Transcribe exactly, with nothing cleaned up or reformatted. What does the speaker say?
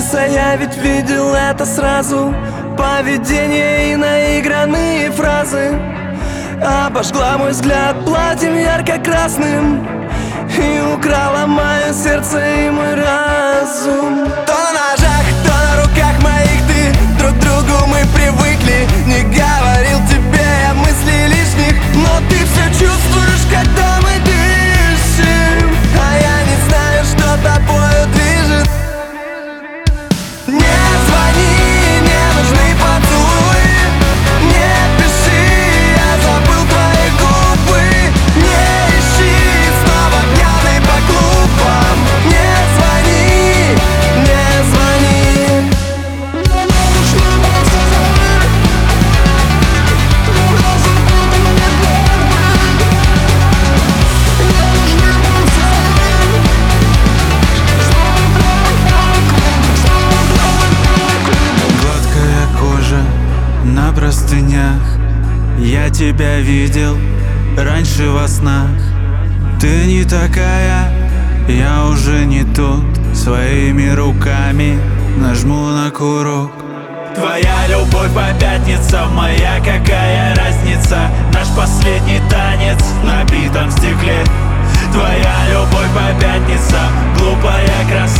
нравится, я ведь видел это сразу. Поведение и наигранные фразы. Обожгла мой взгляд платьем ярко-красным и украла мое сердце и мой разум. То на ножах, то на руках моих ты. Друг к другу мы привыкли. Не говорил тебе я мыслей лишних, но ты все чувствуешь, когда мы дышим. А я не знаю, что тобою движет. Не звони, не нужны поцелуи. Не пиши, я забыл твои губы. Не ищи, снова пьяный по клубам. Не звони, не звони. Гладкая кожа на простынях. Я тебя видел раньше во снах. Ты не такая, я уже не тут. Своими руками нажму на курок. Твоя любовь по пятницам, моя какая разница? Наш последний танец на битом стекле. Твоя любовь по пятницам, глупая красота.